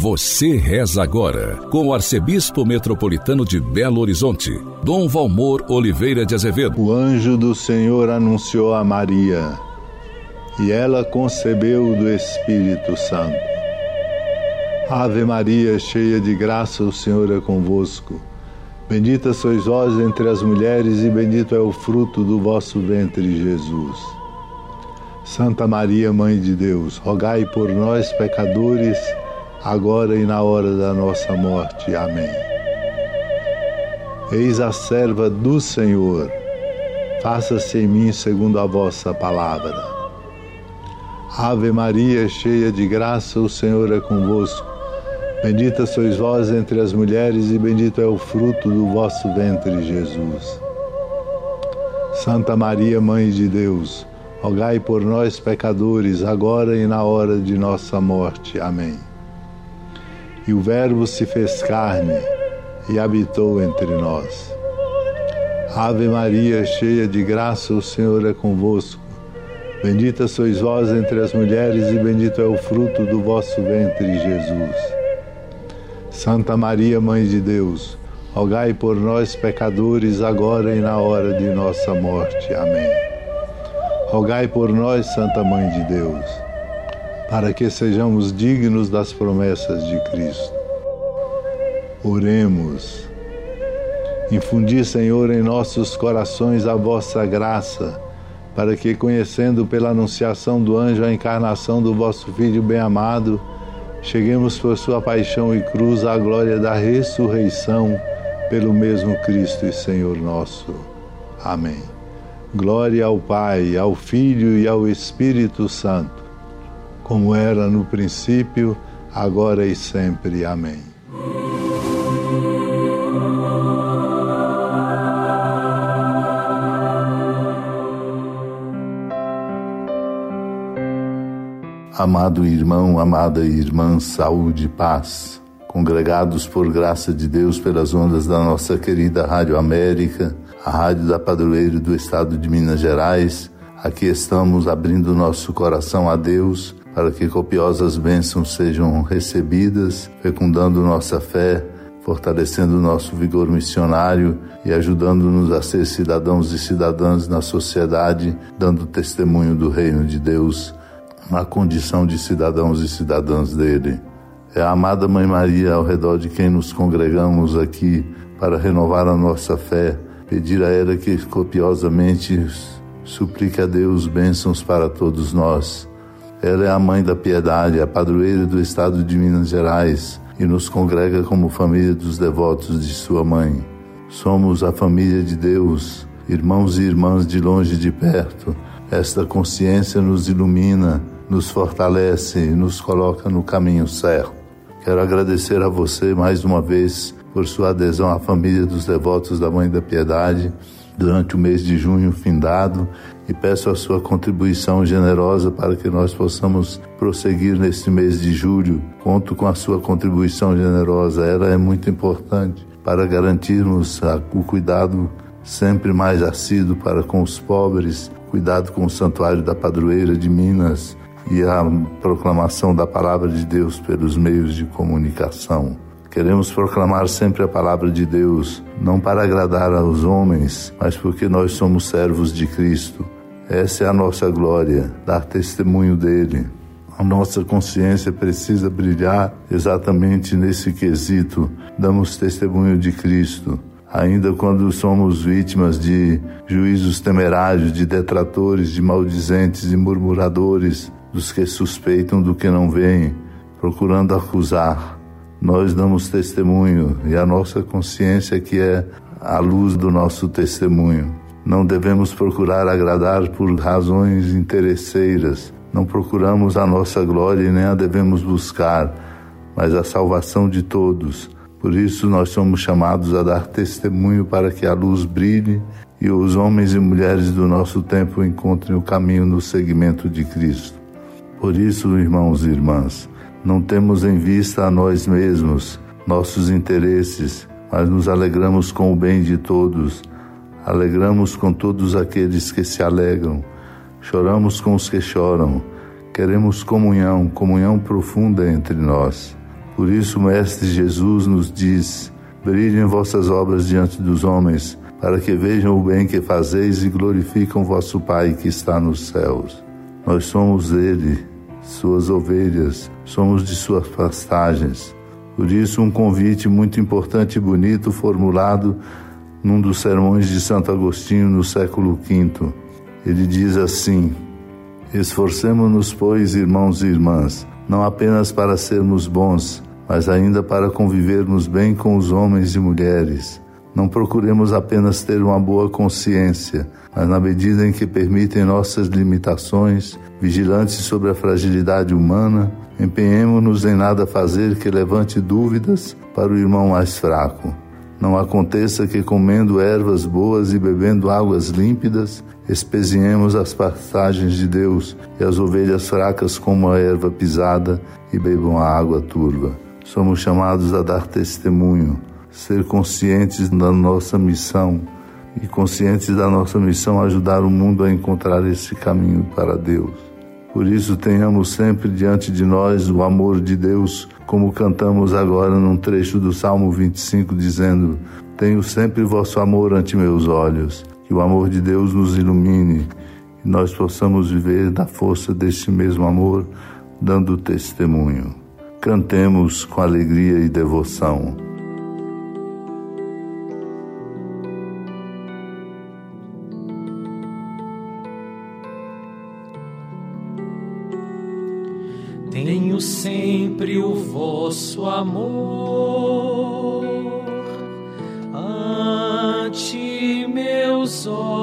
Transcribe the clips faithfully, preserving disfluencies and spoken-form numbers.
Você reza agora com o arcebispo metropolitano de Belo Horizonte, Dom Valmor Oliveira de Azevedo. O anjo do Senhor anunciou a Maria, e ela concebeu do Espírito Santo. Ave Maria, cheia de graça, o Senhor é convosco. Bendita sois vós entre as mulheres, e bendito é o fruto do vosso ventre, Jesus. Santa Maria, Mãe de Deus, rogai por nós, pecadores, agora e na hora da nossa morte. Amém. Eis a serva do Senhor, faça-se em mim segundo a vossa palavra. Ave Maria, cheia de graça, o Senhor é convosco. Bendita sois vós entre as mulheres, e bendito é o fruto do vosso ventre, Jesus. Santa Maria, Mãe de Deus, rogai por nós, pecadores, agora e na hora de nossa morte. Amém. E o Verbo se fez carne e habitou entre nós. Ave Maria, cheia de graça, o Senhor é convosco. Bendita sois vós entre as mulheres, e bendito é o fruto do vosso ventre, Jesus. Santa Maria, Mãe de Deus, rogai por nós, pecadores, agora e na hora de nossa morte. Amém. Rogai por nós, Santa Mãe de Deus, para que sejamos dignos das promessas de Cristo. Oremos. Infundi, Senhor, em nossos corações a vossa graça, para que, conhecendo pela anunciação do anjo a encarnação do vosso Filho bem-amado, cheguemos por sua paixão e cruz à glória da ressurreição, pelo mesmo Cristo e Senhor nosso. Amém. Glória ao Pai, ao Filho e ao Espírito Santo, como era no princípio, agora e sempre. Amém. Amado irmão, amada irmã, saúde e paz. Congregados por graça de Deus pelas ondas da nossa querida Rádio América, a rádio da padroeira do estado de Minas Gerais, aqui estamos abrindo nosso coração a Deus para que copiosas bênçãos sejam recebidas, fecundando nossa fé, fortalecendo nosso vigor missionário e ajudando-nos a ser cidadãos e cidadãs na sociedade, dando testemunho do reino de Deus, na condição de cidadãos e cidadãs dele. É a amada Mãe Maria ao redor de quem nos congregamos aqui para renovar a nossa fé, pedir a ela que copiosamente suplique a Deus bênçãos para todos nós. Ela é a Mãe da Piedade, a padroeira do estado de Minas Gerais, e nos congrega como família dos devotos de sua Mãe. Somos a família de Deus, irmãos e irmãs de longe e de perto. Esta consciência nos ilumina, nos fortalece e nos coloca no caminho certo. Quero agradecer a você mais uma vez por sua adesão à família dos devotos da Mãe da Piedade durante o mês de junho findado, e peço a sua contribuição generosa para que nós possamos prosseguir neste mês de julho. Conto com a sua contribuição generosa, ela é muito importante para garantirmos o cuidado sempre mais assíduo para com os pobres, cuidado com o Santuário da Padroeira de Minas e a proclamação da Palavra de Deus pelos meios de comunicação. Queremos proclamar sempre a Palavra de Deus, não para agradar aos homens, mas porque nós somos servos de Cristo. Essa é a nossa glória, dar testemunho dele. A nossa consciência precisa brilhar exatamente nesse quesito. Damos testemunho de Cristo. Ainda quando somos vítimas de juízos temerários, de detratores, de maldizentes e murmuradores, dos que suspeitam do que não veem, procurando acusar, nós damos testemunho, e a nossa consciência que é a luz do nosso testemunho. Não devemos procurar agradar por razões interesseiras, não procuramos a nossa glória e nem a devemos buscar, mas a salvação de todos. Por isso nós somos chamados a dar testemunho para que a luz brilhe e os homens e mulheres do nosso tempo encontrem o caminho no seguimento de Cristo. Por isso, irmãos e irmãs, não temos em vista a nós mesmos, nossos interesses, mas nos alegramos com o bem de todos, alegramos com todos aqueles que se alegram, choramos com os que choram, queremos comunhão, comunhão profunda entre nós. Por isso o Mestre Jesus nos diz: brilhem vossas obras diante dos homens, para que vejam o bem que fazeis e glorificam vosso Pai que está nos céus. Nós somos dele, suas ovelhas, somos de suas pastagens. Por isso um convite muito importante e bonito formulado num dos sermões de Santo Agostinho no século quinto. Ele diz assim: esforcemo-nos, pois, irmãos e irmãs, não apenas para sermos bons, mas ainda para convivermos bem com os homens e mulheres. Não procuremos apenas ter uma boa consciência, mas na medida em que permitem nossas limitações, vigilantes sobre a fragilidade humana, empenhemo-nos em nada fazer que levante dúvidas para o irmão mais fraco. Não aconteça que, comendo ervas boas e bebendo águas límpidas, espezinhemos as pastagens de Deus e as ovelhas fracas como a erva pisada e bebam a água turva. Somos chamados a dar testemunho, ser conscientes da nossa missão e, conscientes da nossa missão, ajudar o mundo a encontrar esse caminho para Deus. Por isso, tenhamos sempre diante de nós o amor de Deus, como cantamos agora num trecho do Salmo vinte e cinco, dizendo: tenho sempre vosso amor ante meus olhos. Que o amor de Deus nos ilumine e nós possamos viver da força deste mesmo amor, dando testemunho. Cantemos com alegria e devoção. Tenho sempre o vosso amor ante meus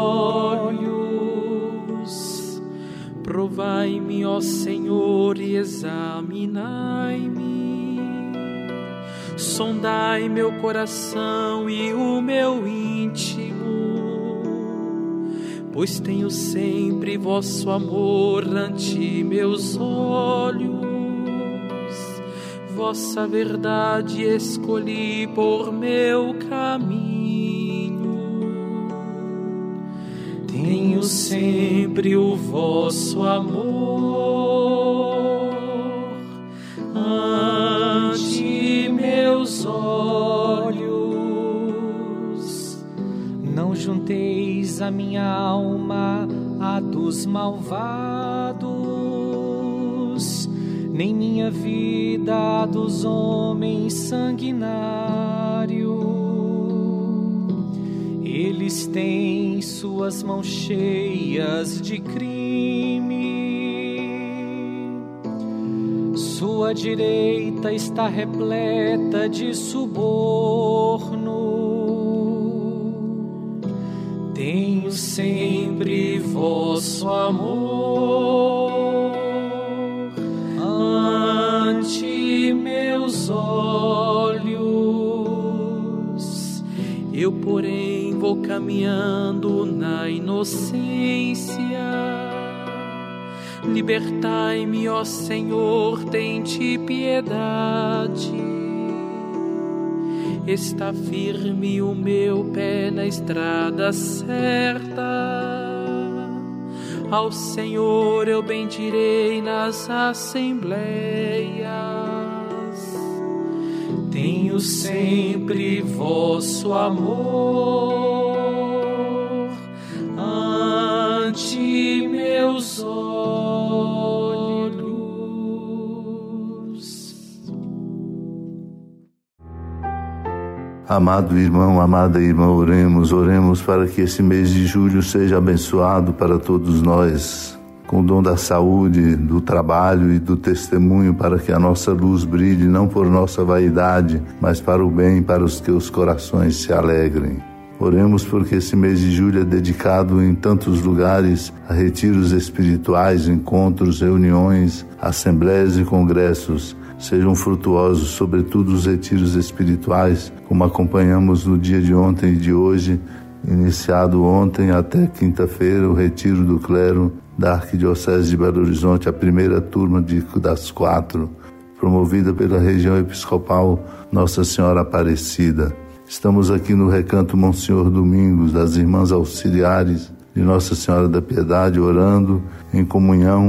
olhos. Provai-me, ó Senhor, e examinai-me. Sondai meu coração e o meu íntimo, pois tenho sempre vosso amor ante meus olhos. Vossa verdade escolhi por meu caminho. Tenho sempre o vosso amor ante meus olhos. Não junteis a minha alma à dos malvados, nem minha vida à dos homens sanguinários. Eles têm suas mãos cheias de crime, sua direita está repleta de suborno. Tenho sempre vosso amor ante meus olhos. Eu, porém, vou caminhando na inocência. Libertai-me, ó Senhor, tem-te piedade. Está firme o meu pé na estrada certa. Ao Senhor eu bendirei nas assembleias. Tenho sempre vosso amor ante meus olhos. Amado irmão, amada irmã, oremos, oremos para que esse mês de julho seja abençoado para todos nós, com o dom da saúde, do trabalho e do testemunho, para que a nossa luz brilhe, não por nossa vaidade, mas para o bem, para os que os corações se alegrem. Oremos porque esse mês de julho é dedicado em tantos lugares a retiros espirituais, encontros, reuniões, assembleias e congressos. Sejam frutuosos, sobretudo os retiros espirituais, como acompanhamos no dia de ontem e de hoje, iniciado ontem até quinta-feira, o retiro do clero da Arquidiocese de Belo Horizonte, a primeira turma de, das quatro, promovida pela região episcopal Nossa Senhora Aparecida. Estamos aqui no Recanto Monsenhor Domingos, das Irmãs Auxiliares de Nossa Senhora da Piedade, orando em comunhão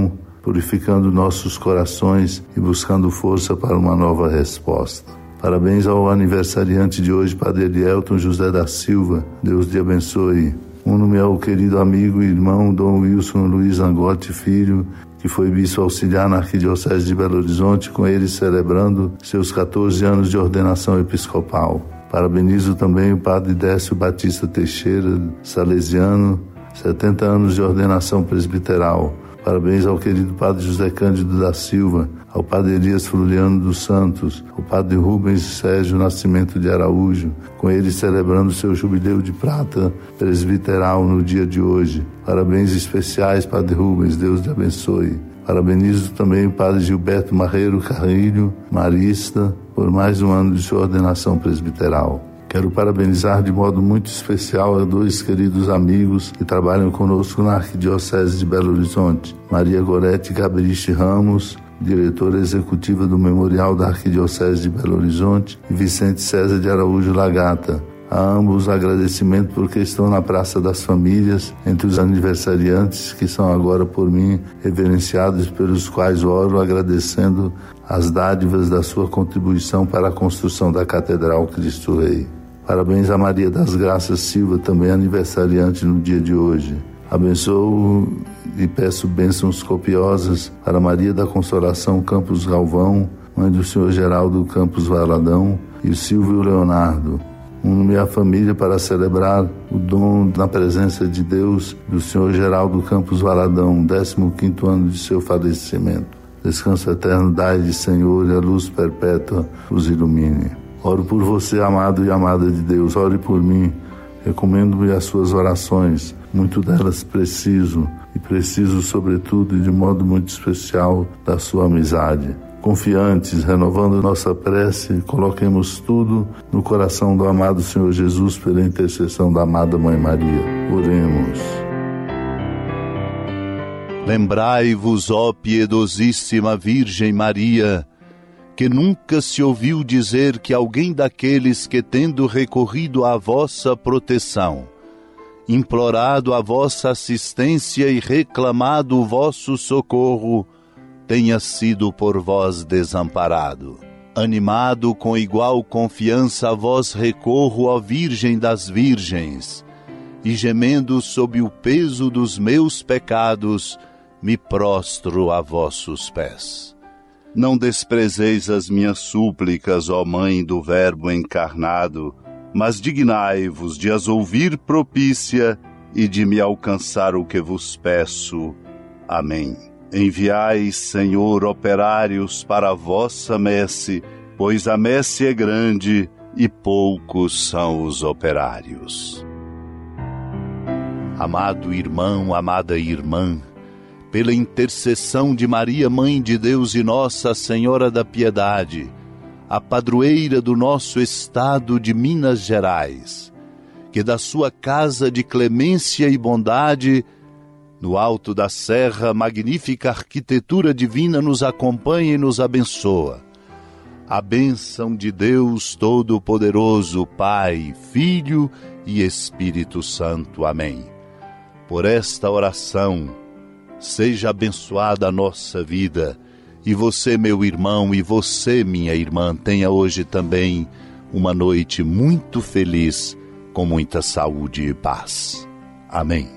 purificando nossos corações e buscando força para uma nova resposta. Parabéns ao aniversariante de hoje, Padre Elielton José da Silva. Deus te abençoe. Uno-me ao querido amigo e irmão Dom Wilson Luiz Angotti Filho, que foi bispo auxiliar na Arquidiocese de Belo Horizonte, com ele celebrando seus catorze anos de ordenação episcopal. Parabenizo também o Padre Décio Batista Teixeira, salesiano, setenta anos de ordenação presbiteral. Parabéns ao querido Padre José Cândido da Silva, ao Padre Elias Floriano dos Santos, ao Padre Rubens Sérgio Nascimento de Araújo, com ele celebrando seu jubileu de prata presbiteral no dia de hoje. Parabéns especiais, Padre Rubens, Deus te abençoe. Parabenizo também o Padre Gilberto Marreiro Carrilho, marista, por mais um ano de sua ordenação presbiteral. Quero parabenizar de modo muito especial a dois queridos amigos que trabalham conosco na Arquidiocese de Belo Horizonte, Maria Gorete Gabriche Ramos, diretora executiva do Memorial da Arquidiocese de Belo Horizonte, e Vicente César de Araújo Lagata. A ambos agradecimento porque estão na Praça das Famílias, entre os aniversariantes que são agora por mim reverenciados, pelos quais oro agradecendo as dádivas da sua contribuição para a construção da Catedral Cristo Rei. Parabéns a Maria das Graças Silva, também aniversariante no dia de hoje. Abençoo e peço bênçãos copiosas para Maria da Consolação Campos Galvão, mãe do senhor Geraldo Campos Valadão, e o Silvio Leonardo. Uno-me à família para celebrar o dom na presença de Deus do senhor Geraldo Campos Valadão, décimo quinto ano de seu falecimento. Descanso eterno dai-lhe, Senhor, e a luz perpétua os ilumine. Oro por você, amado e amada de Deus, ore por mim. Recomendo-me as suas orações, muito delas preciso, e preciso, sobretudo, e de modo muito especial, da sua amizade. Confiantes, renovando nossa prece, coloquemos tudo no coração do amado Senhor Jesus pela intercessão da amada Mãe Maria. Oremos. Lembrai-vos, ó piedosíssima Virgem Maria, que nunca se ouviu dizer que alguém daqueles que, tendo recorrido à vossa proteção, implorado a vossa assistência e reclamado o vosso socorro, tenha sido por vós desamparado. Animado com igual confiança a vós recorro, ó Virgem das Virgens, e gemendo sob o peso dos meus pecados, me prostro a vossos pés. Não desprezeis as minhas súplicas, ó Mãe do Verbo encarnado, mas dignai-vos de as ouvir propícia e de me alcançar o que vos peço. Amém. Enviai, Senhor, operários para a vossa messe, pois a messe é grande e poucos são os operários. Amado irmão, amada irmã, pela intercessão de Maria, Mãe de Deus e Nossa Senhora da Piedade, a padroeira do nosso estado de Minas Gerais, que da sua casa de clemência e bondade, no alto da serra, magnífica arquitetura divina nos acompanha e nos abençoa. A bênção de Deus Todo-Poderoso, Pai, Filho e Espírito Santo. Amém. Por esta oração, seja abençoada a nossa vida, e você, meu irmão, e você, minha irmã, tenha hoje também uma noite muito feliz, com muita saúde e paz. Amém.